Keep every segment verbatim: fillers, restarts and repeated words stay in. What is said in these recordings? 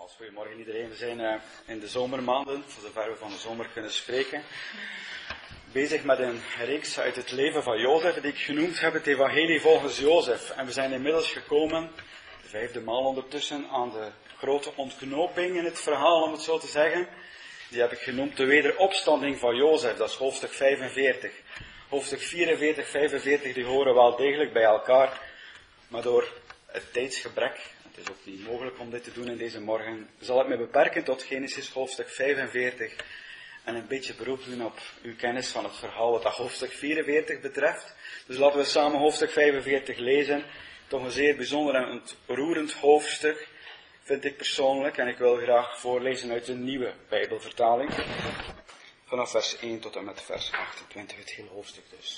Nogmaals, goedemorgen iedereen. We zijn uh, in de zomermaanden, voor zover we van de zomer kunnen spreken, bezig met een reeks uit het leven van Jozef, die ik genoemd heb het Evangelie volgens Jozef. En we zijn inmiddels gekomen, de vijfde maal ondertussen, aan de grote ontknoping in het verhaal, om het zo te zeggen. Die heb ik genoemd de wederopstanding van Jozef, dat is hoofdstuk vijfenveertig. Hoofdstuk vierenveertig, vijfenveertig, die horen wel degelijk bij elkaar, maar door het tijdsgebrek, het is ook niet mogelijk om dit te doen in deze morgen, zal ik me beperken tot Genesis hoofdstuk vijfenveertig en een beetje beroep doen op uw kennis van het verhaal wat dat hoofdstuk vierenveertig betreft. Dus laten we samen hoofdstuk vijfenveertig lezen. Toch een zeer bijzonder en ontroerend hoofdstuk, vind ik persoonlijk, en ik wil graag voorlezen uit de nieuwe Bijbelvertaling. Vanaf vers één tot en met vers achtentwintig, het hele hoofdstuk dus.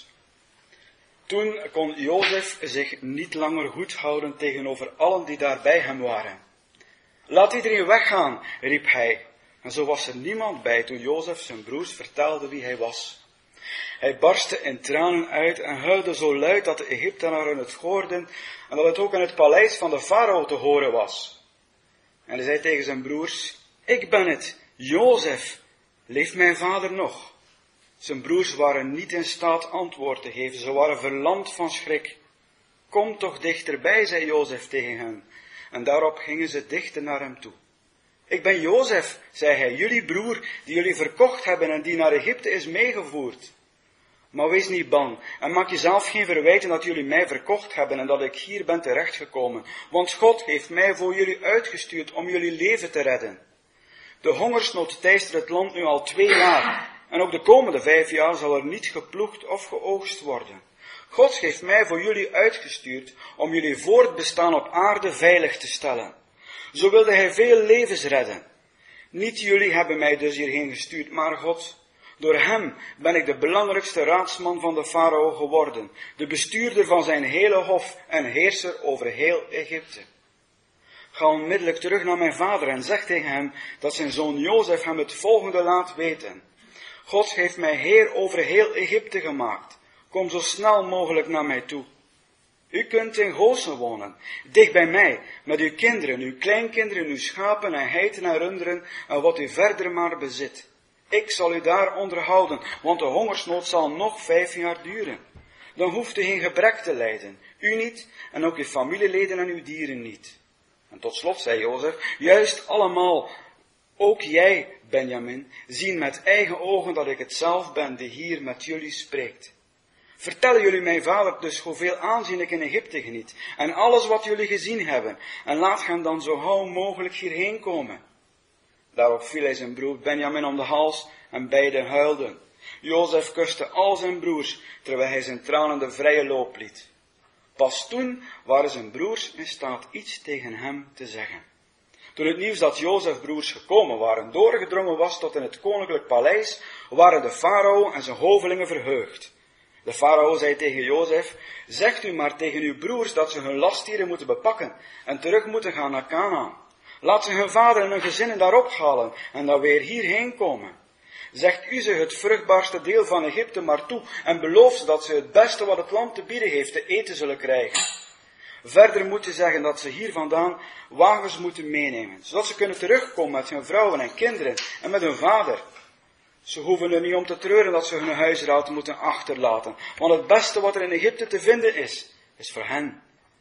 Toen kon Jozef zich niet langer goed houden tegenover allen die daar bij hem waren. Laat iedereen weggaan, riep hij. En zo was er niemand bij toen Jozef zijn broers vertelde wie hij was. Hij barstte in tranen uit en huilde zo luid dat de Egyptenaren het hoorden en dat het ook in het paleis van de farao te horen was. En hij zei tegen zijn broers, ik ben het, Jozef, leeft mijn vader nog? Zijn broers waren niet in staat antwoord te geven, ze waren verlamd van schrik. Kom toch dichterbij, zei Jozef tegen hen. En daarop gingen ze dichter naar hem toe. Ik ben Jozef, zei hij, jullie broer, die jullie verkocht hebben en die naar Egypte is meegevoerd. Maar wees niet bang en maak jezelf geen verwijten dat jullie mij verkocht hebben en dat ik hier ben terechtgekomen. Want God heeft mij voor jullie uitgestuurd om jullie leven te redden. De hongersnood teistert het land nu al twee jaar. En ook de komende vijf jaar zal er niet geploegd of geoogst worden. God heeft mij voor jullie uitgestuurd om jullie voortbestaan op aarde veilig te stellen. Zo wilde hij veel levens redden. Niet jullie hebben mij dus hierheen gestuurd, maar God. Door hem ben ik de belangrijkste raadsman van de farao geworden, de bestuurder van zijn hele hof en heerser over heel Egypte. Ga onmiddellijk terug naar mijn vader en zeg tegen hem dat zijn zoon Jozef hem het volgende laat weten. God heeft mij heer over heel Egypte gemaakt. Kom zo snel mogelijk naar mij toe. U kunt in Gozen wonen, dicht bij mij, met uw kinderen, uw kleinkinderen, uw schapen en heiten en runderen en wat u verder maar bezit. Ik zal u daar onderhouden, want de hongersnood zal nog vijf jaar duren. Dan hoeft u geen gebrek te lijden, u niet en ook uw familieleden en uw dieren niet. En tot slot zei Jozef, juist allemaal, ook jij, Benjamin, zien met eigen ogen dat ik het zelf ben die hier met jullie spreekt. Vertellen jullie mijn vader dus hoeveel aanzien ik in Egypte geniet en alles wat jullie gezien hebben en laat hem dan zo gauw mogelijk hierheen komen. Daarop viel hij zijn broer Benjamin om de hals en beiden huilden. Jozef kuste al zijn broers terwijl hij zijn tranen de vrije loop liet. Pas toen waren zijn broers in staat iets tegen hem te zeggen. Toen het nieuws dat Jozefs broers gekomen waren doorgedrongen was tot in het koninklijk paleis, waren de farao en zijn hovelingen verheugd. De farao zei tegen Jozef, zegt u maar tegen uw broers dat ze hun lastdieren moeten bepakken en terug moeten gaan naar Kanaan. Laat ze hun vader en hun gezinnen daarop halen en dan weer hierheen komen. Zegt u ze het vruchtbaarste deel van Egypte maar toe en beloof ze dat ze het beste wat het land te bieden heeft te eten zullen krijgen. Verder moet je zeggen dat ze hier vandaan wagens moeten meenemen, zodat ze kunnen terugkomen met hun vrouwen en kinderen en met hun vader. Ze hoeven er niet om te treuren dat ze hun huisraad moeten achterlaten, want het beste wat er in Egypte te vinden is, is voor hen.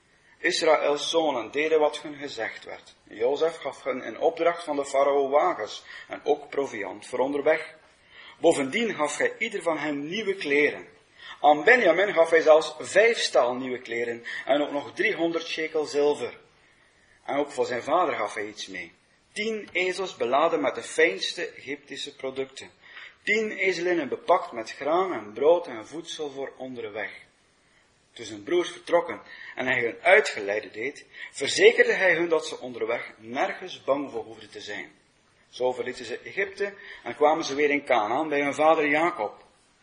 Israëls zonen deden wat hun gezegd werd. Jozef gaf hen in opdracht van de farao wagens en ook proviand voor onderweg. Bovendien gaf hij ieder van hen nieuwe kleren. Aan Benjamin gaf hij zelfs vijf staal nieuwe kleren en ook nog driehonderd shekel zilver. En ook voor zijn vader gaf hij iets mee. Tien ezels beladen met de fijnste Egyptische producten. Tien ezelinnen bepakt met graan en brood en voedsel voor onderweg. Toen zijn broers vertrokken en hij hun uitgeleide deed, verzekerde hij hun dat ze onderweg nergens bang voor hoefden te zijn. Zo verlieten ze Egypte en kwamen ze weer in Kanaan bij hun vader Jacob.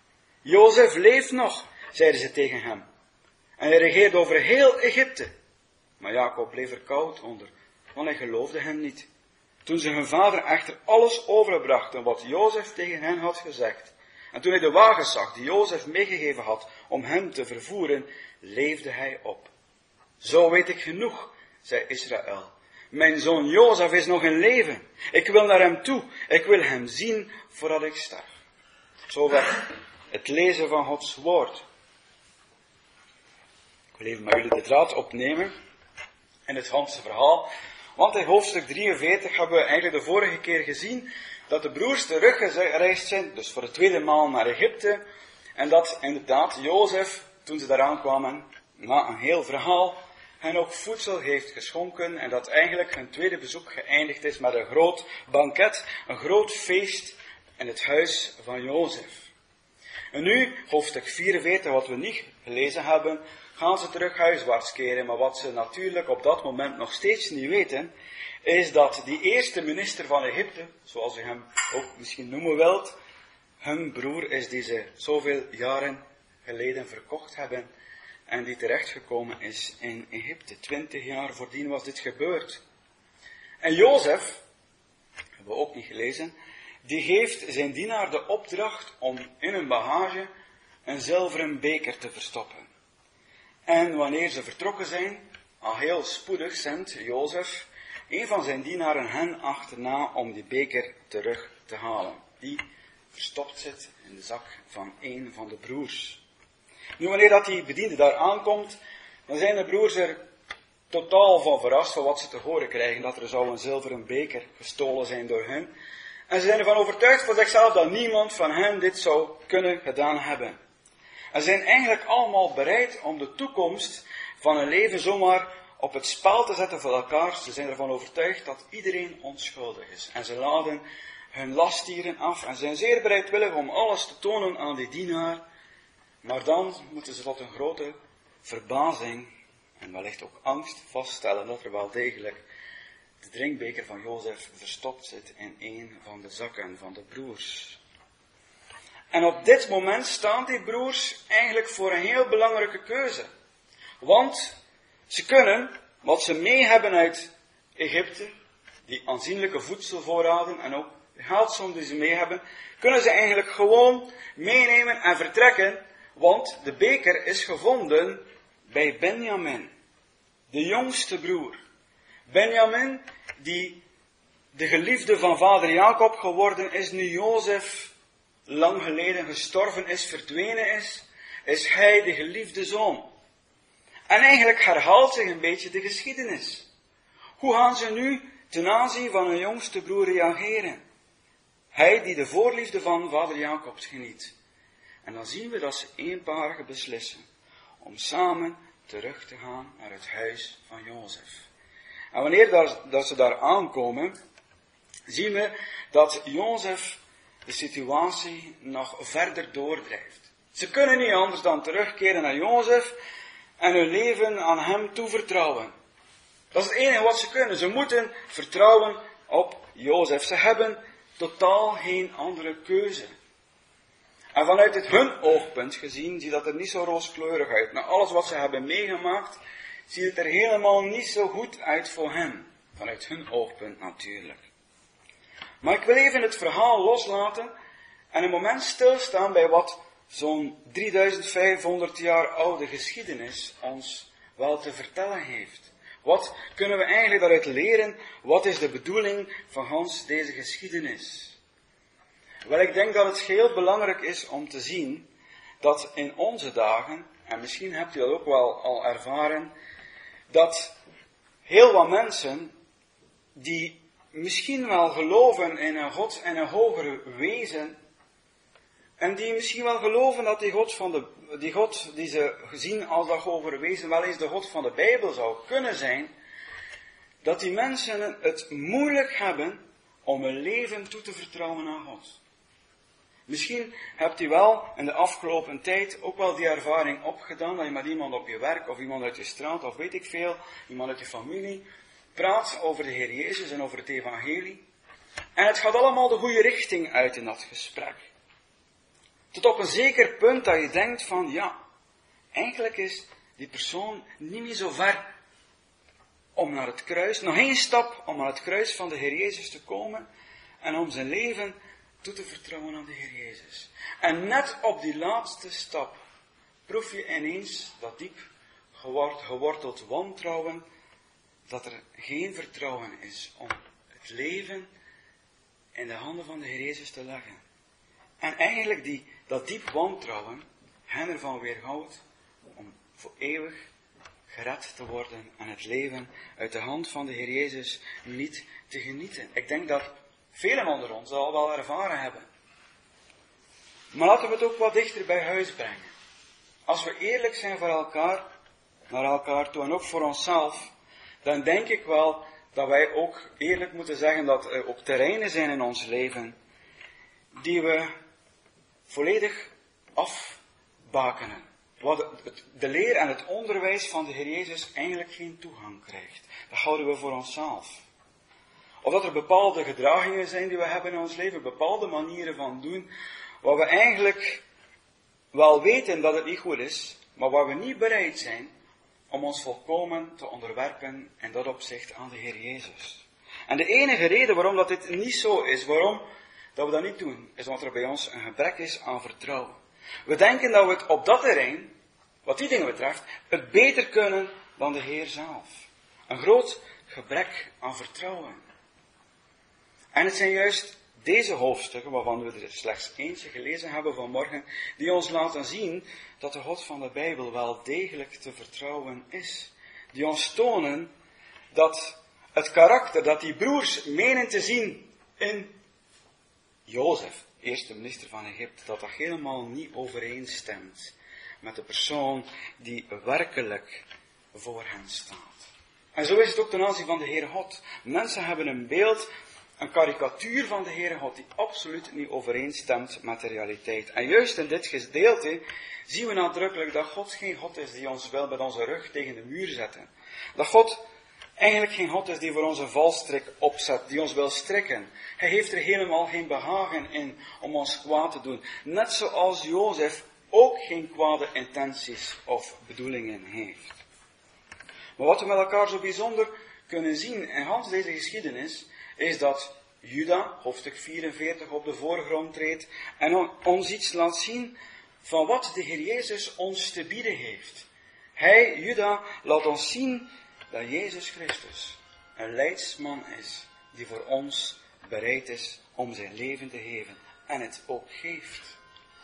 Jozef leeft nog, zeiden ze tegen hem. En hij regeerde over heel Egypte. Maar Jacob bleef er koud onder, want hij geloofde hen niet. Toen ze hun vader echter alles overbrachten wat Jozef tegen hen had gezegd, en toen hij de wagens zag die Jozef meegegeven had om hem te vervoeren, leefde hij op. Zo weet ik genoeg, zei Israël. mijn zoon Jozef is nog in leven. Ik wil naar hem toe. Ik wil hem zien voordat ik sterf. Zover het lezen van Gods woord. Ik wil even met jullie de draad opnemen in het ganse verhaal. Want in hoofdstuk drieënveertig hebben we eigenlijk de vorige keer gezien dat de broers teruggereisd zijn, dus voor de tweede maal naar Egypte. En dat inderdaad Jozef, toen ze daaraan kwamen, na een heel verhaal, hen ook voedsel heeft geschonken. En dat eigenlijk hun tweede bezoek geëindigd is met een groot banket, een groot feest in het huis van Jozef. En nu, hoofdstuk vierenveertig, wat we niet gelezen hebben, gaan ze terug huiswaarts keren. Maar wat ze natuurlijk op dat moment nog steeds niet weten, is dat die eerste minister van Egypte, zoals u hem ook misschien noemen wilt, hun broer is die ze zoveel jaren geleden verkocht hebben en die terechtgekomen is in Egypte. Twintig jaar voordien was dit gebeurd. En Jozef, hebben we ook niet gelezen, die geeft zijn dienaar de opdracht om in een bagage een zilveren beker te verstoppen. En wanneer ze vertrokken zijn, al heel spoedig zendt Jozef een van zijn dienaren hen achterna om die beker terug te halen. Die verstopt zit in de zak van een van de broers. Nu, wanneer dat die bediende daar aankomt, dan zijn de broers er totaal van verrast van wat ze te horen krijgen, dat er zou een zilveren beker gestolen zijn door hen. En ze zijn ervan overtuigd van zichzelf dat niemand van hen dit zou kunnen gedaan hebben. En ze zijn eigenlijk allemaal bereid om de toekomst van hun leven zomaar op het spel te zetten voor elkaar. Ze zijn ervan overtuigd dat iedereen onschuldig is. En ze laden hun lastdieren af en zijn zeer bereidwillig om alles te tonen aan die dienaar. Maar dan moeten ze tot een grote verbazing en wellicht ook angst vaststellen dat er wel degelijk de drinkbeker van Jozef verstopt zit in een van de zakken van de broers. En op dit moment staan die broers eigenlijk voor een heel belangrijke keuze. Want ze kunnen, wat ze mee hebben uit Egypte, die aanzienlijke voedselvoorraden en ook de geldsom die ze mee hebben, kunnen ze eigenlijk gewoon meenemen en vertrekken, want de beker is gevonden bij Benjamin, de jongste broer. Benjamin, die de geliefde van vader Jacob geworden is, nu Jozef lang geleden gestorven is, verdwenen is, is hij de geliefde zoon. En eigenlijk herhaalt zich een beetje de geschiedenis. Hoe gaan ze nu ten aanzien van hun jongste broer reageren? Hij die de voorliefde van vader Jacob geniet. En dan zien we dat ze eenparig beslissen om samen terug te gaan naar het huis van Jozef. En wanneer dat, dat ze daar aankomen, zien we dat Jozef de situatie nog verder doordrijft. Ze kunnen niet anders dan terugkeren naar Jozef en hun leven aan hem toevertrouwen. Dat is het enige wat ze kunnen. Ze moeten vertrouwen op Jozef. Ze hebben totaal geen andere keuze. En vanuit het hun oogpunt gezien, ziet dat er niet zo rooskleurig uit. Na alles wat ze hebben meegemaakt, ziet het er helemaal niet zo goed uit voor hen. Vanuit hun oogpunt natuurlijk. Maar ik wil even het verhaal loslaten en een moment stilstaan bij wat zo'n drieduizend vijfhonderd jaar oude geschiedenis ons wel te vertellen heeft. Wat kunnen we eigenlijk daaruit leren? Wat is de bedoeling van Hans deze geschiedenis? Wel, ik denk dat het heel belangrijk is om te zien dat in onze dagen, en misschien hebt u dat ook wel al ervaren, dat heel wat mensen die misschien wel geloven in een God en een hoger wezen, en die misschien wel geloven dat die God, van de, die God die ze zien als dat hogere wezen wel eens de God van de Bijbel zou kunnen zijn, dat die mensen het moeilijk hebben om hun leven toe te vertrouwen aan God. Misschien hebt u wel in de afgelopen tijd ook wel die ervaring opgedaan dat je met iemand op je werk of iemand uit je straat of weet ik veel, iemand uit je familie, praat over de Heer Jezus en over het evangelie. En het gaat allemaal de goede richting uit in dat gesprek. Tot op een zeker punt dat je denkt van, ja, eigenlijk is die persoon niet meer zo ver om naar het kruis, nog één stap om naar het kruis van de Heer Jezus te komen en om zijn leven toe te vertrouwen aan de Heer Jezus. En net op die laatste stap proef je ineens dat diep geworteld wantrouwen dat er geen vertrouwen is om het leven in de handen van de Heer Jezus te leggen. En eigenlijk die, dat diep wantrouwen hen ervan weerhoudt om voor eeuwig gered te worden en het leven uit de hand van de Heer Jezus niet te genieten. Ik denk dat velen onder ons al wel ervaren hebben. Maar laten we het ook wat dichter bij huis brengen. Als we eerlijk zijn voor elkaar, naar elkaar toe en ook voor onszelf, dan denk ik wel dat wij ook eerlijk moeten zeggen dat er ook terreinen zijn in ons leven die we volledig afbakenen. Waar de leer en het onderwijs van de Heer Jezus eigenlijk geen toegang krijgt. Dat houden we voor onszelf. Of dat er bepaalde gedragingen zijn die we hebben in ons leven, bepaalde manieren van doen, waar we eigenlijk wel weten dat het niet goed is, maar waar we niet bereid zijn om ons volkomen te onderwerpen in dat opzicht aan de Heer Jezus. En de enige reden waarom dat dit niet zo is, waarom dat we dat niet doen, is omdat er bij ons een gebrek is aan vertrouwen. We denken dat we het op dat terrein, wat die dingen betreft, het beter kunnen dan de Heer zelf. Een groot gebrek aan vertrouwen. En het zijn juist deze hoofdstukken, waarvan we er slechts eentje gelezen hebben vanmorgen, die ons laten zien dat de God van de Bijbel wel degelijk te vertrouwen is. Die ons tonen dat het karakter dat die broers menen te zien in Jozef, eerste minister van Egypte, dat dat helemaal niet overeenstemt met de persoon die werkelijk voor hen staat. En zo is het ook ten aanzien van de Heere God. Mensen hebben een beeld, een karikatuur van de Heere God die absoluut niet overeenstemt met de realiteit. En juist in dit gedeelte zien we nadrukkelijk dat God geen God is die ons wil met onze rug tegen de muur zetten. Dat God eigenlijk geen God is die voor ons een valstrik opzet, die ons wil strikken. Hij heeft er helemaal geen behagen in om ons kwaad te doen. Net zoals Jozef ook geen kwade intenties of bedoelingen heeft. Maar wat we met elkaar zo bijzonder kunnen zien in Hans deze geschiedenis, is dat Juda, hoofdstuk vierenveertig, op de voorgrond treedt en ons iets laat zien van wat de Heer Jezus ons te bieden heeft. Hij, Juda, laat ons zien dat Jezus Christus een leidsman is die voor ons bereid is om zijn leven te geven en het ook geeft.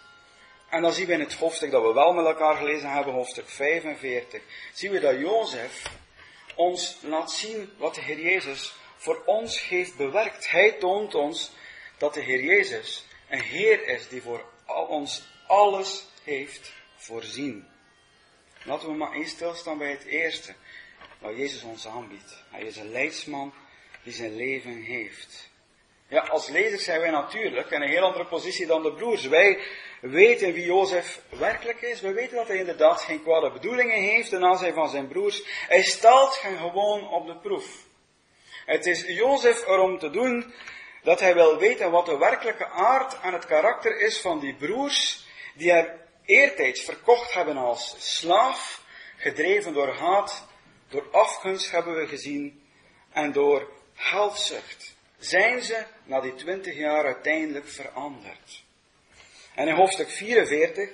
En dan zien we in het hoofdstuk dat we wel met elkaar gelezen hebben, hoofdstuk vijfenveertig, zien we dat Jozef ons laat zien wat de Heer Jezus voor ons heeft bewerkt. Hij toont ons dat de Heer Jezus een Heer is die voor ons alles heeft voorzien. Laten we maar eens stilstaan bij het eerste wat Jezus ons aanbiedt. Hij is een leidsman die zijn leven heeft. Ja, als lezers zijn wij natuurlijk in een heel andere positie dan de broers. Wij weten wie Jozef werkelijk is. We weten dat hij inderdaad geen kwade bedoelingen heeft ten aanzien van zijn broers. Hij stelt hen gewoon op de proef. Het is Jozef erom te doen dat hij wil weten wat de werkelijke aard en het karakter is van die broers die hem eertijds verkocht hebben als slaaf, gedreven door haat, door afgunst hebben we gezien en door geldzucht. Zijn ze na die twintig jaar uiteindelijk veranderd. En in hoofdstuk vierenveertig,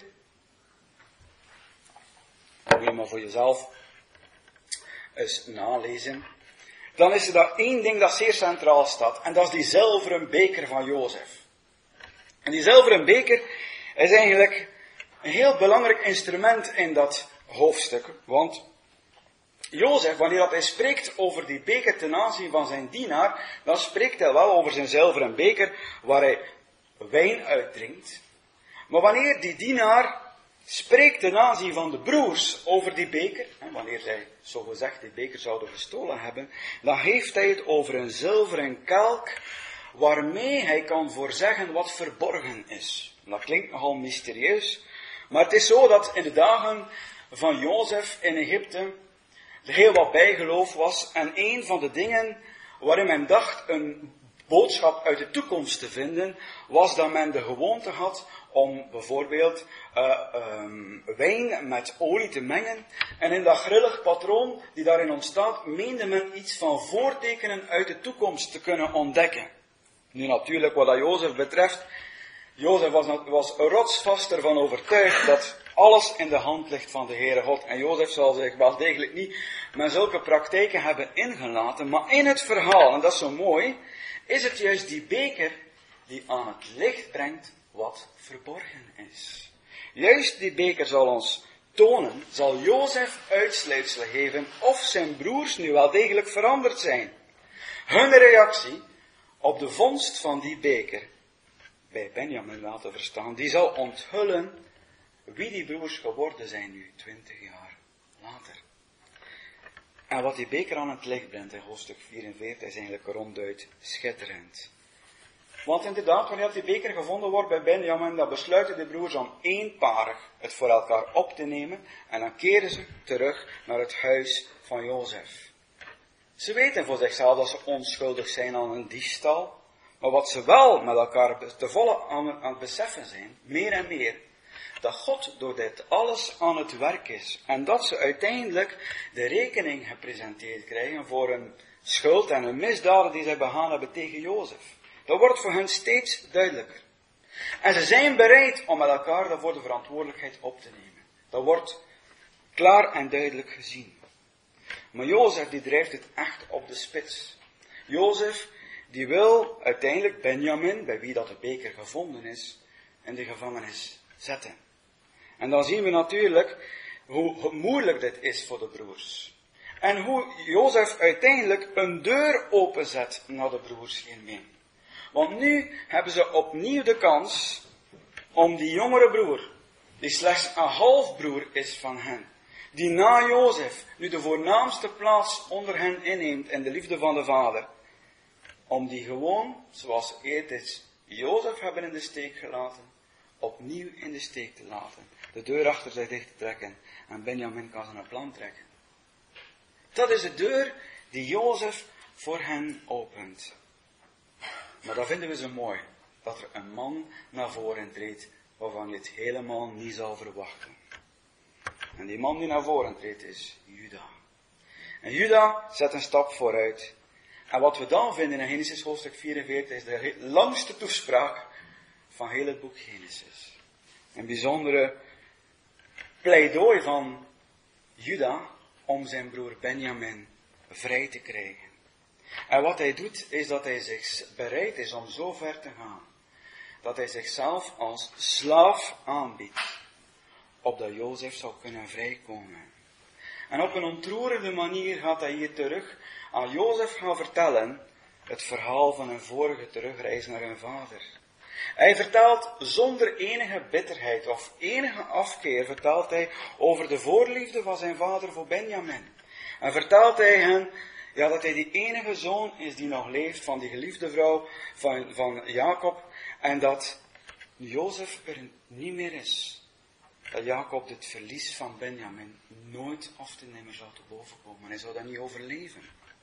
moet je maar voor jezelf eens nalezen, dan is er daar één ding dat zeer centraal staat, en dat is die zilveren beker van Jozef. En die zilveren beker is eigenlijk een heel belangrijk instrument in dat hoofdstuk, want Jozef, wanneer dat hij spreekt over die beker ten aanzien van zijn dienaar, dan spreekt hij wel over zijn zilveren beker waar hij wijn uitdrinkt. Maar wanneer die dienaar spreekt ten aanzien van de broers over die beker, en wanneer zij zogezegd die beker zouden gestolen hebben, dan heeft hij het over een zilveren kelk waarmee hij kan voorzeggen wat verborgen is. Dat klinkt nogal mysterieus, maar het is zo dat in de dagen van Jozef in Egypte er heel wat bijgeloof was en een van de dingen waarin men dacht een boodschap uit de toekomst te vinden, was dat men de gewoonte had om bijvoorbeeld uh, um, wijn met olie te mengen. En in dat grillig patroon die daarin ontstaat, meende men iets van voortekenen uit de toekomst te kunnen ontdekken. Nu natuurlijk, wat dat Jozef betreft, Jozef was, was rotsvast ervan overtuigd dat alles in de hand ligt van de Heere God. En Jozef zal zich wel degelijk niet met zulke praktijken hebben ingelaten, maar in het verhaal, en dat is zo mooi, is het juist die beker die aan het licht brengt wat verborgen is. Juist die beker zal ons tonen, zal Jozef uitsluitsel geven of zijn broers nu wel degelijk veranderd zijn. Hun reactie op de vondst van die beker bij Benjamin laten verstaan, die zal onthullen wie die broers geworden zijn nu, twintig jaar later. En wat die beker aan het licht brengt in hoofdstuk vierenveertig is eigenlijk ronduit schitterend. Want inderdaad, wanneer die beker gevonden wordt bij Benjamin, dan besluiten de broers om eenparig het voor elkaar op te nemen en dan keren ze terug naar het huis van Jozef. Ze weten voor zichzelf dat ze onschuldig zijn aan een diefstal, maar wat ze wel met elkaar te volle aan, aan het beseffen zijn, meer en meer, dat God door dit alles aan het werk is en dat ze uiteindelijk de rekening gepresenteerd krijgen voor een schuld en een misdaad die zij begaan hebben tegen Jozef. Dat wordt voor hen steeds duidelijker. En ze zijn bereid om met elkaar daarvoor de verantwoordelijkheid op te nemen. Dat wordt klaar en duidelijk gezien. Maar Jozef die drijft het echt op de spits. Jozef die wil uiteindelijk Benjamin, bij wie dat de beker gevonden is, in de gevangenis zetten. En dan zien we natuurlijk hoe moeilijk dit is voor de broers. En hoe Jozef uiteindelijk een deur openzet naar de broers hiermee. Want nu hebben ze opnieuw de kans om die jongere broer, die slechts een halfbroer is van hen, die na Jozef nu de voornaamste plaats onder hen inneemt in de liefde van de vader, om die gewoon, zoals ze eerst Jozef hebben in de steek gelaten, opnieuw in de steek te laten. De deur achter zich dicht te trekken en Benjamin kan zijn plan trekken. Dat is de deur die Jozef voor hen opent. Maar dat vinden we zo mooi, dat er een man naar voren treedt waarvan je het helemaal niet zal verwachten. En die man die naar voren treedt is Juda. En Juda zet een stap vooruit. En wat we dan vinden in Genesis hoofdstuk vierenveertig is de langste toespraak van heel het boek Genesis. Een bijzondere pleidooi van Juda om zijn broer Benjamin vrij te krijgen. En wat hij doet, is dat hij zich bereid is om zo ver te gaan, dat hij zichzelf als slaaf aanbiedt, opdat Jozef zou kunnen vrijkomen. En op een ontroerende manier gaat hij hier terug aan Jozef gaan vertellen het verhaal van een vorige terugreis naar hun vader. Hij vertelt zonder enige bitterheid of enige afkeer, vertelt hij over de voorliefde van zijn vader voor Benjamin. En vertelt hij hen ja, dat hij die enige zoon is die nog leeft van die geliefde vrouw van, van Jacob. En dat Jozef er niet meer is. Dat Jacob het verlies van Benjamin nooit of te nimmer zou te boven komen. Hij zou dat niet overleven.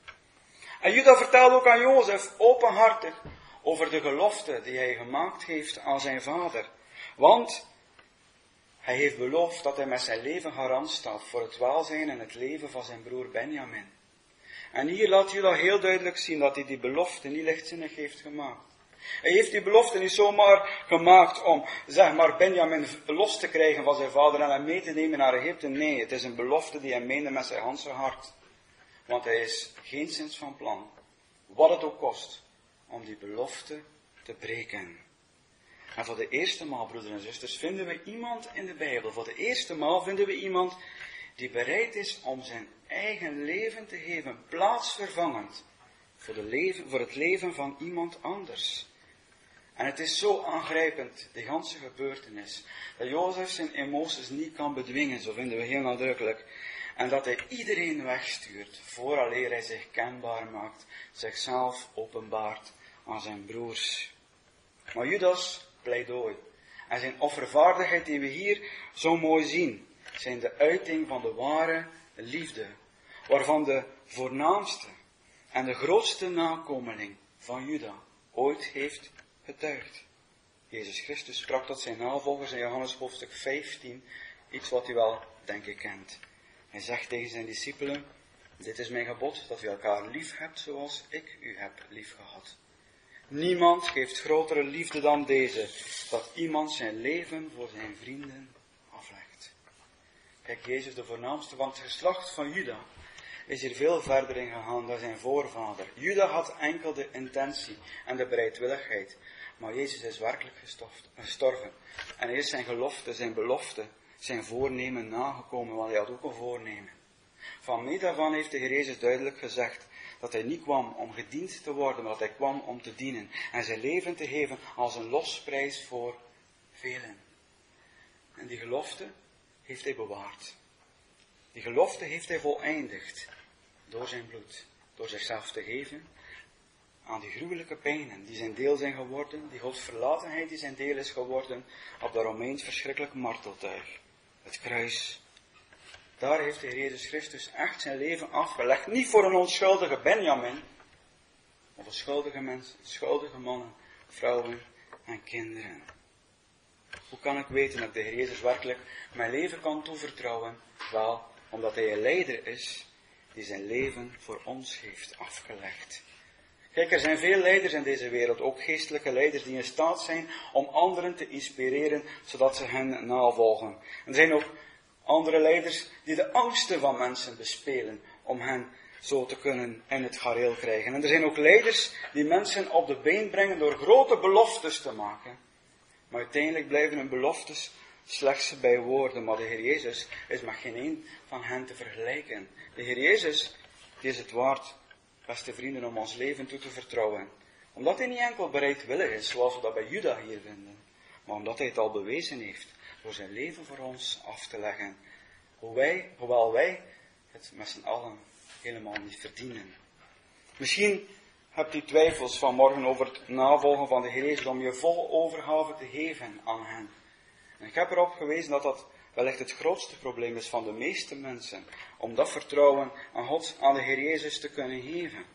En Juda vertelt ook aan Jozef openhartig over de gelofte die hij gemaakt heeft aan zijn vader. Want hij heeft beloofd dat hij met zijn leven garant staat voor het welzijn en het leven van zijn broer Benjamin. En hier laat Juda heel duidelijk zien dat hij die belofte niet lichtzinnig heeft gemaakt. Hij heeft die belofte niet zomaar gemaakt om, zeg maar, Benjamin los te krijgen van zijn vader en hem mee te nemen naar Egypte. Nee, het is een belofte die hij meende met zijn ganse hart. Want hij is geenszins van plan, wat het ook kost, om die belofte te breken. En voor de eerste maal, broeders en zusters, vinden we iemand in de Bijbel. Voor de eerste maal vinden we iemand die bereid is om zijn eigen leven te geven, plaatsvervangend, voor, de leven, voor het leven van iemand anders. En het is zo aangrijpend, die ganse gebeurtenis, dat Jozef zijn emoties niet kan bedwingen, zo vinden we heel nadrukkelijk. En dat hij iedereen wegstuurt, vooraleer hij zich kenbaar maakt, zichzelf openbaart aan zijn broers. Maar Judas pleidooi en zijn offervaardigheid die we hier zo mooi zien, zijn de uiting van de ware liefde, waarvan de voornaamste en de grootste nakomeling van Juda ooit heeft getuigd. Jezus Christus sprak tot zijn navolgers in Johannes hoofdstuk vijftien, iets wat u wel, denk ik, kent. Hij zegt tegen zijn discipelen, dit is mijn gebod, dat u elkaar lief hebt zoals ik u heb lief gehad. Niemand geeft grotere liefde dan deze, dat iemand zijn leven voor zijn vrienden aflegt. Kijk, Jezus, de voornaamste van het geslacht van Juda, is hier veel verder in gegaan dan zijn voorvader. Juda had enkel de intentie en de bereidwilligheid. Maar Jezus is werkelijk gestoft, gestorven. En hij is zijn gelofte, zijn belofte, zijn voornemen nagekomen, want hij had ook een voornemen. Van meet af aan heeft de Heer Jezus duidelijk gezegd dat hij niet kwam om gediend te worden, maar dat hij kwam om te dienen. En zijn leven te geven als een losprijs voor velen. En die gelofte heeft hij bewaard. Die gelofte heeft hij voleindigd door zijn bloed, door zichzelf te geven aan die gruwelijke pijnen die zijn deel zijn geworden, die godsverlatenheid die zijn deel is geworden op dat Romeins verschrikkelijk marteltuig, het kruis. Daar heeft de Heer Jezus Christus echt zijn leven afgelegd, niet voor een onschuldige Benjamin, maar voor schuldige mensen, schuldige mannen, vrouwen en kinderen. Hoe kan ik weten dat de Heer Jezus werkelijk mijn leven kan toevertrouwen? Wel, omdat hij een leider is die zijn leven voor ons heeft afgelegd. Kijk, er zijn veel leiders in deze wereld, ook geestelijke leiders die in staat zijn om anderen te inspireren, zodat ze hen navolgen. Er zijn ook andere leiders die de angsten van mensen bespelen, om hen zo te kunnen in het gareel krijgen. En er zijn ook leiders die mensen op de been brengen door grote beloftes te maken. Maar uiteindelijk blijven hun beloftes slechts bij woorden. Maar de Heer Jezus is met geen een van hen te vergelijken. De Heer Jezus, die is het waard, beste vrienden, om ons leven toe te vertrouwen. Omdat hij niet enkel bereidwillig is, zoals we dat bij Juda hier vinden. Maar omdat hij het al bewezen heeft, door zijn leven voor ons af te leggen. Hoe wij, hoewel wij het met z'n allen helemaal niet verdienen. Misschien hebt u twijfels vanmorgen over het navolgen van de Heer Jezus om je vol overgave te geven aan hen. En ik heb erop gewezen dat dat wellicht het grootste probleem is van de meeste mensen, om dat vertrouwen aan God, aan de Heer Jezus te kunnen geven.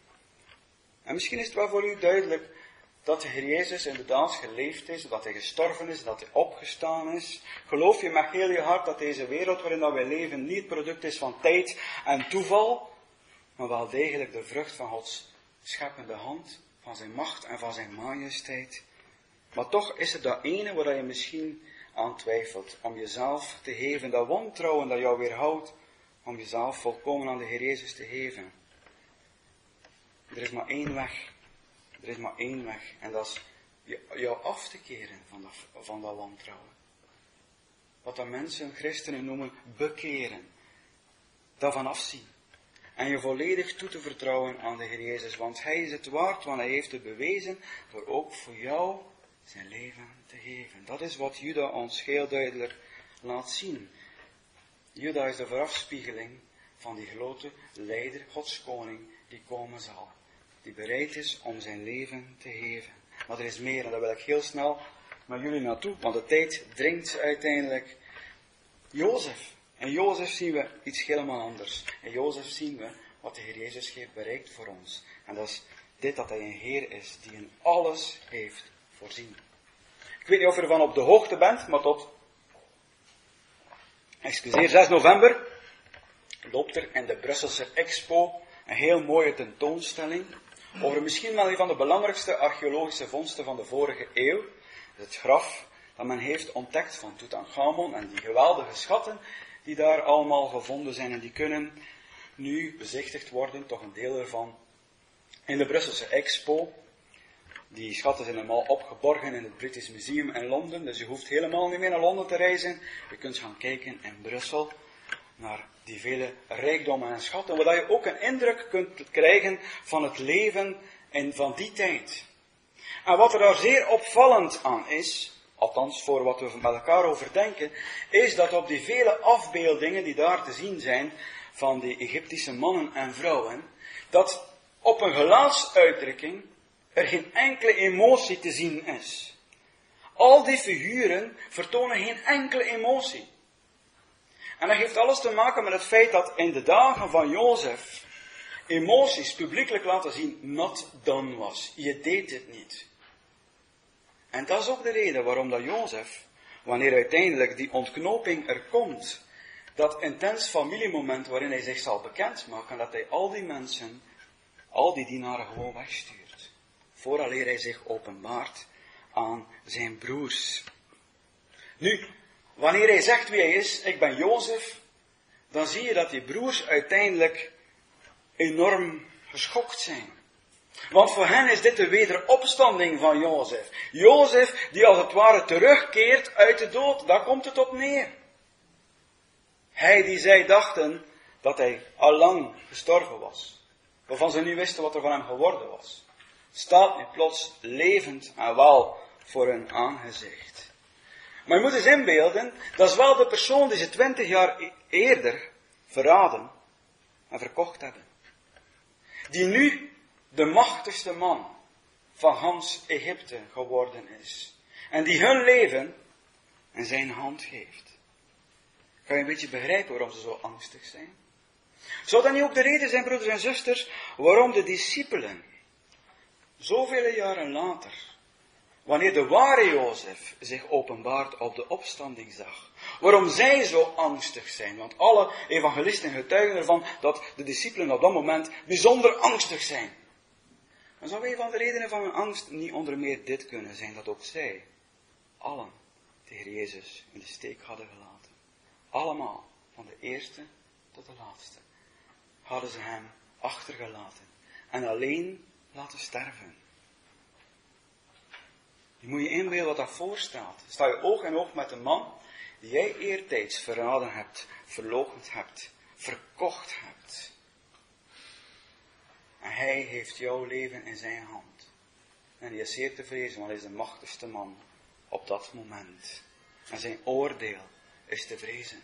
En misschien is het wel voor u duidelijk dat de Heer Jezus inderdaad geleefd is, dat hij gestorven is, dat hij opgestaan is. Geloof je met heel je hart dat deze wereld waarin wij leven niet het product is van tijd en toeval, maar wel degelijk de vrucht van Gods scheppende hand, van zijn macht en van zijn majesteit. Maar toch is er dat ene waar je misschien aan twijfelt, om jezelf te geven, dat wantrouwen dat jou weerhoudt, om jezelf volkomen aan de Heer Jezus te geven. Er is maar één weg. Er is maar één weg. En dat is jou af te keren van dat, van dat wantrouwen. Wat de mensen, christenen noemen, bekeren. Daarvan afzien. En je volledig toe te vertrouwen aan de Heer Jezus. Want Hij is het waard, want Hij heeft het bewezen door ook voor jou zijn leven te geven. Dat is wat Juda ons heel duidelijk laat zien. Juda is de voorafspiegeling van die grote leider, Gods koning, die komen zal. Die bereid is om zijn leven te geven. Maar er is meer, en daar wil ik heel snel met jullie naartoe, want de tijd dringt uiteindelijk. Jozef. In Jozef zien we iets helemaal anders. In Jozef zien we wat de Heer Jezus heeft bereikt voor ons. En dat is dit, dat Hij een Heer is, die in alles heeft voorzien. Ik weet niet of je ervan op de hoogte bent, maar tot, excuseer, zes november loopt er in de Brusselse Expo een heel mooie tentoonstelling over misschien wel een van de belangrijkste archeologische vondsten van de vorige eeuw. Het graf dat men heeft ontdekt van Tutankhamon en die geweldige schatten die daar allemaal gevonden zijn en die kunnen nu bezichtigd worden, toch een deel ervan, in de Brusselse Expo. Die schatten zijn allemaal opgeborgen in het British Museum in Londen, dus je hoeft helemaal niet meer naar Londen te reizen. Je kunt gaan kijken in Brussel naar die vele rijkdommen en schatten, waar je ook een indruk kunt krijgen van het leven in, van die tijd. En wat er daar zeer opvallend aan is, althans voor wat we met elkaar over denken, is dat op die vele afbeeldingen die daar te zien zijn van die Egyptische mannen en vrouwen, dat op een gelaatsuitdrukking er geen enkele emotie te zien is. Al die figuren vertonen geen enkele emotie. En dat heeft alles te maken met het feit dat in de dagen van Jozef emoties publiekelijk laten zien not done was. Je deed het niet. En dat is ook de reden waarom dat Jozef, wanneer uiteindelijk die ontknoping er komt, dat intens familiemoment waarin hij zich zal bekendmaken, dat hij al die mensen, al die dienaren gewoon wegstuurt. Vooraleer hij zich openbaart aan zijn broers. Nu, wanneer hij zegt wie hij is, ik ben Jozef, dan zie je dat die broers uiteindelijk enorm geschokt zijn. Want voor hen is dit de wederopstanding van Jozef. Jozef die als het ware terugkeert uit de dood, daar komt het op neer. Hij die zij dachten dat hij allang gestorven was, waarvan ze niet wisten wat er van hem geworden was, staat nu plots levend en wel voor hun aangezicht. Maar je moet eens inbeelden, dat is wel de persoon die ze twintig jaar eerder verraden en verkocht hebben. Die nu de machtigste man van gans Egypte geworden is. En die hun leven in zijn hand geeft. Kan je een beetje begrijpen waarom ze zo angstig zijn? Zou dat niet ook de reden zijn, broeders en zusters, waarom de discipelen, zoveel jaren later, wanneer de ware Jozef zich openbaart op de opstandingsdag, waarom zij zo angstig zijn? Want alle evangelisten getuigen ervan dat de discipelen op dat moment bijzonder angstig zijn. Dan zou een van de redenen van hun angst niet onder meer dit kunnen zijn, dat ook zij allen de Heer Jezus in de steek hadden gelaten. Allemaal, van de eerste tot de laatste, hadden ze hem achtergelaten en alleen laten sterven. Je moet je inbeelden wat dat voorstaat. Sta je oog in oog met een man die jij eertijds verraden hebt, verloochend hebt, verkocht hebt. En hij heeft jouw leven in zijn hand. En hij is zeer tevreden, want hij is de machtigste man op dat moment. En zijn oordeel is te vrezen.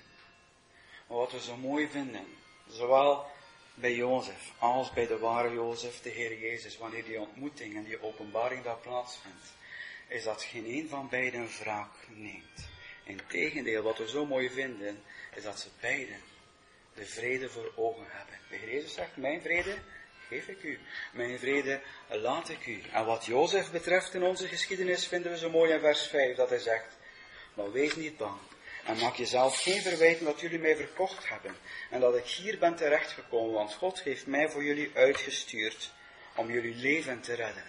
Maar wat we zo mooi vinden, zowel bij Jozef als bij de ware Jozef, de Heer Jezus, wanneer die ontmoeting en die openbaring daar plaatsvindt, is dat geen een van beiden wraak neemt. Integendeel, wat we zo mooi vinden, is dat ze beiden de vrede voor ogen hebben. De Heer Jezus zegt, mijn vrede geef ik u. Mijn vrede laat ik u. En wat Jozef betreft in onze geschiedenis vinden we zo mooi in vers vijf, dat hij zegt, maar wees niet bang. En maak jezelf geen verwijten dat jullie mij verkocht hebben. En dat ik hier ben terechtgekomen, want God heeft mij voor jullie uitgestuurd om jullie leven te redden.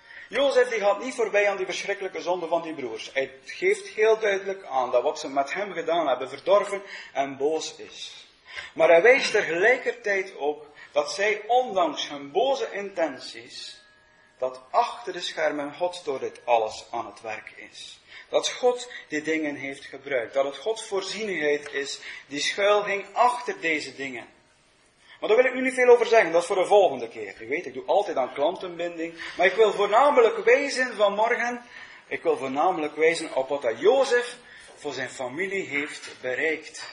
Jozef die gaat niet voorbij aan die verschrikkelijke zonde van die broers. Hij geeft heel duidelijk aan dat wat ze met hem gedaan hebben verdorven en boos is. Maar hij wijst tegelijkertijd ook dat zij ondanks hun boze intenties, dat achter de schermen God door dit alles aan het werk is. Dat God die dingen heeft gebruikt. Dat het Gods voorzienigheid is die schuil ging achter deze dingen. Maar daar wil ik nu niet veel over zeggen, dat is voor de volgende keer. Je weet, ik doe altijd aan klantenbinding. Maar ik wil voornamelijk wijzen vanmorgen, ik wil voornamelijk wijzen op wat dat Jozef voor zijn familie heeft bereikt.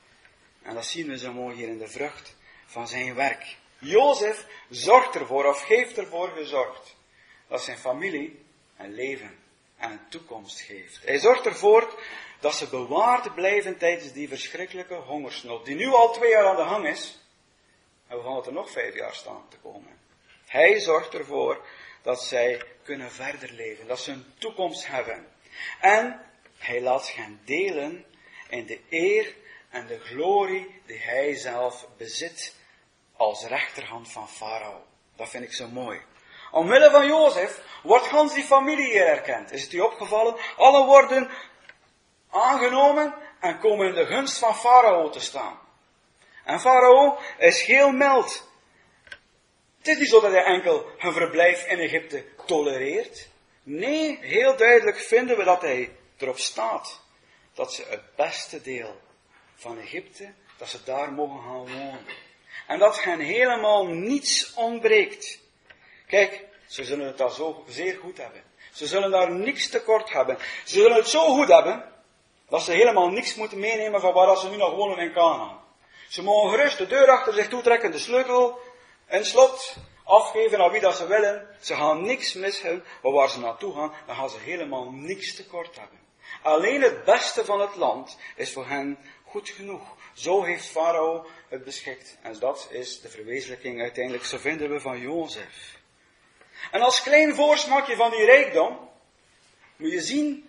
En dat zien we zo mooi hier in de vrucht van zijn werk. Jozef zorgt ervoor, of heeft ervoor gezorgd, dat zijn familie een leven en een toekomst geeft. Hij zorgt ervoor dat ze bewaard blijven tijdens die verschrikkelijke hongersnood, die nu al twee jaar aan de gang is, en waarvan het er nog vijf jaar staan te komen. Hij zorgt ervoor dat zij kunnen verder leven, dat ze een toekomst hebben. En hij laat hen delen in de eer en de glorie die hij zelf bezit als rechterhand van Farao. Dat vind ik zo mooi. Omwille van Jozef wordt gans die familie hier erkend. Is het u opgevallen? Allen worden aangenomen en komen in de gunst van Farao te staan. En Farao is heel mild. Het is niet zo dat hij enkel hun verblijf in Egypte tolereert. Nee, heel duidelijk vinden we dat hij erop staat dat ze het beste deel van Egypte, dat ze daar mogen gaan wonen. En dat hen helemaal niets ontbreekt. Kijk, ze zullen het daar zo zeer goed hebben. Ze zullen daar niks tekort hebben. Ze zullen het zo goed hebben, dat ze helemaal niks moeten meenemen van waar ze nu nog wonen in Kanaan. Ze mogen gerust de deur achter zich toetrekken, de sleutel in slot, afgeven aan wie dat ze willen. Ze gaan niks missen, maar waar ze naartoe gaan, dan gaan ze helemaal niks tekort hebben. Alleen het beste van het land is voor hen goed genoeg. Zo heeft Farao het beschikt. En dat is de verwezenlijking uiteindelijk, zo vinden we, van Jozef. En als klein voorsmakje van die rijkdom, moet je zien,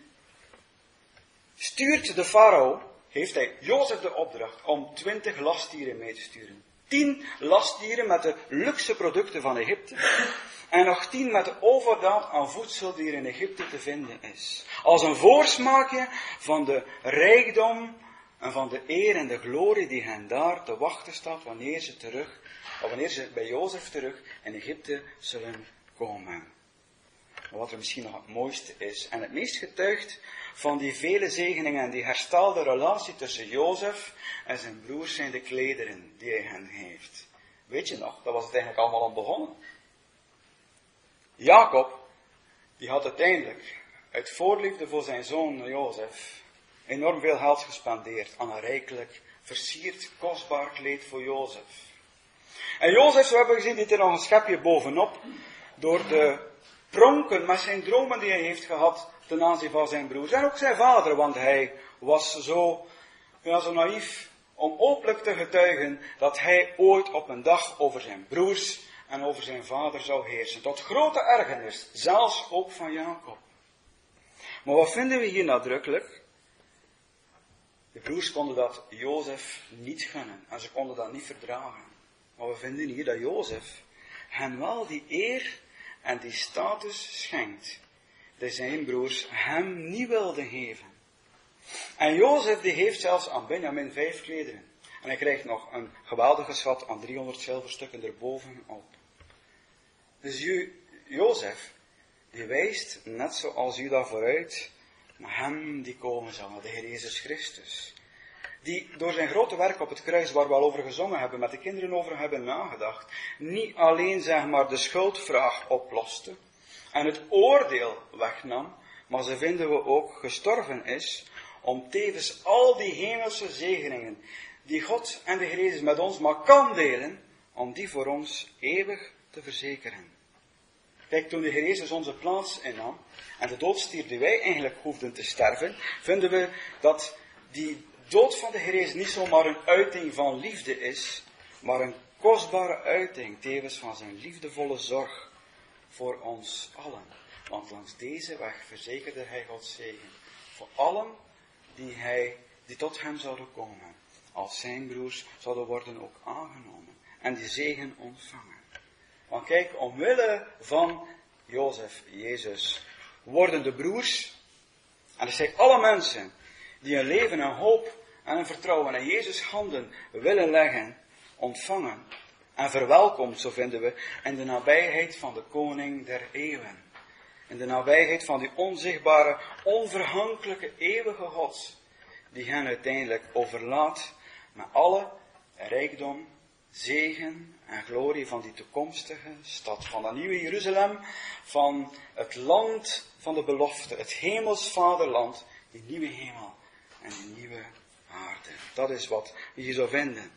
stuurt de farao, heeft hij Jozef de opdracht om twintig lastdieren mee te sturen. Tien lastdieren met de luxe producten van Egypte. En nog tien met de overdaad aan voedsel die er in Egypte te vinden is. Als een voorsmaakje van de rijkdom en van de eer en de glorie die hen daar te wachten staat wanneer ze terug, of wanneer ze bij Jozef terug in Egypte zullen komen. Maar wat er misschien nog het mooiste is en het meest getuigt van die vele zegeningen en die herstelde relatie tussen Jozef en zijn broers zijn de klederen die hij hen heeft. Weet je nog, dat was het eigenlijk allemaal al begonnen. Jacob, die had uiteindelijk uit voorliefde voor zijn zoon Jozef enorm veel geld gespendeerd aan een rijkelijk, versierd, kostbaar kleed voor Jozef. En Jozef, zo hebben we gezien, dit er nog een schepje bovenop, door te pronken met zijn dromen die hij heeft gehad ten aanzien van zijn broers. En ook zijn vader, want hij was zo, ja, zo naïef om openlijk te getuigen dat hij ooit op een dag over zijn broers en over zijn vader zou heersen. Tot grote ergernis, zelfs ook van Jacob. Maar wat vinden we hier nadrukkelijk? De broers konden dat Jozef niet gunnen en ze konden dat niet verdragen. Maar we vinden hier dat Jozef hen wel die eer en die status schenkt, die zijn broers hem niet wilden geven. En Jozef die heeft zelfs aan Benjamin vijf klederen. En hij krijgt nog een geweldige schat aan driehonderd zilverstukken erbovenop. Dus Jo- Jozef, die wijst, net zoals Juda vooruit, naar hem die komen zal, naar de Heer Jezus Christus. Die door zijn grote werk op het kruis, waar we al over gezongen hebben, met de kinderen over hebben nagedacht, niet alleen zeg maar de schuldvraag oploste en het oordeel wegnam, maar ze vinden we ook gestorven is om tevens al die hemelse zegeningen die God en de Heer Jezus met ons maar kan delen, om die voor ons eeuwig te verzekeren. Kijk, toen de Heer Jezus onze plaats innam en de dood stierf die wij eigenlijk hoefden te sterven, vinden we dat die dood van de Heer Jezus niet zomaar een uiting van liefde is, maar een kostbare uiting tevens van zijn liefdevolle zorg voor ons allen. Want langs deze weg verzekerde hij Gods zegen voor allen die, hij, die tot hem zouden komen, als zijn broers zouden worden ook aangenomen en die zegen ontvangen. Want kijk, omwille van Jozef, Jezus, worden de broers, en dat zijn alle mensen die een leven, een hoop en een vertrouwen in Jezus' handen willen leggen, ontvangen en verwelkomd, zo vinden we, in de nabijheid van de koning der eeuwen. In de nabijheid van die onzichtbare, onvergankelijke, eeuwige God, die hen uiteindelijk overlaat met alle rijkdom, zegen en glorie van die toekomstige stad, van dat nieuwe Jeruzalem, van het land van de belofte, het hemels vaderland, die nieuwe hemel en die nieuwe aarde. Dat is wat we hier zo vinden.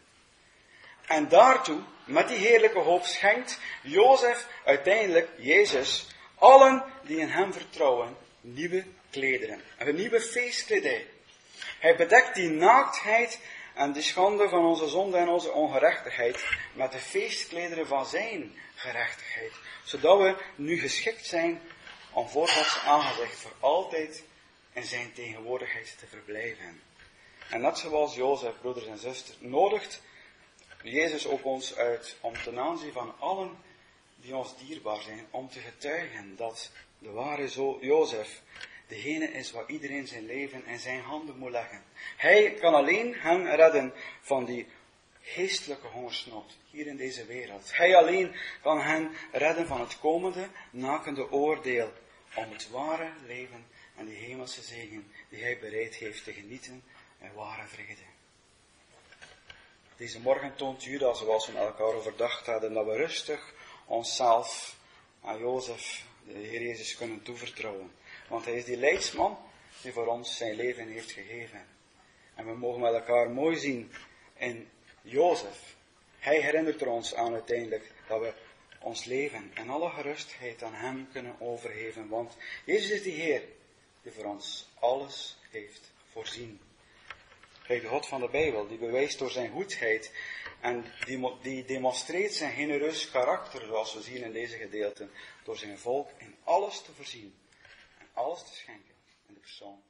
En daartoe, met die heerlijke hoop, schenkt Jozef uiteindelijk Jezus allen die in hem vertrouwen nieuwe klederen, een nieuwe feestkledij. Hij bedekt die naaktheid en die schande van onze zonde en onze ongerechtigheid met de feestklederen van zijn gerechtigheid, zodat we nu geschikt zijn om voor Gods aangezicht voor altijd in zijn tegenwoordigheid te verblijven. En net zoals Jozef, broeders en zusters, nodigt Jezus ook ons uit om ten aanzien van allen die ons dierbaar zijn, om te getuigen dat de ware Jozef degene is waar iedereen zijn leven in zijn handen moet leggen. Hij kan alleen hen redden van die geestelijke hongersnood hier in deze wereld. Hij alleen kan hen redden van het komende, nakende oordeel om het ware leven en die hemelse zegen die hij bereid heeft te genieten in ware vrede. Deze morgen toont Juda, zoals we met elkaar overdacht hadden, dat we rustig onszelf aan Jozef, de Heer Jezus, kunnen toevertrouwen. Want hij is die leidsman die voor ons zijn leven heeft gegeven. En we mogen met elkaar mooi zien in Jozef. Hij herinnert er ons aan uiteindelijk dat we ons leven en alle gerustheid aan hem kunnen overgeven. Want Jezus is die Heer die voor ons alles heeft voorzien. Kijk, de God van de Bijbel, die bewijst door zijn goedheid en die, die demonstreert zijn genereus karakter, zoals we zien in deze gedeelten, door zijn volk in alles te voorzien en alles te schenken in de persoon